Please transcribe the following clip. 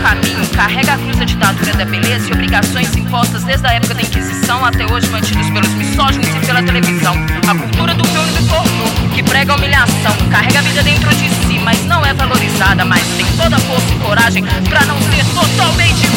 caminho, carrega a cruz da ditadura da beleza e obrigações impostas desde a época da Inquisição até hoje mantidos pelos misóginos e pela televisão. A cultura do filme do pornô, que prega a humilhação, carrega a vida dentro de si, mas não é valorizada, mas tem toda a força e coragem pra não ser totalmente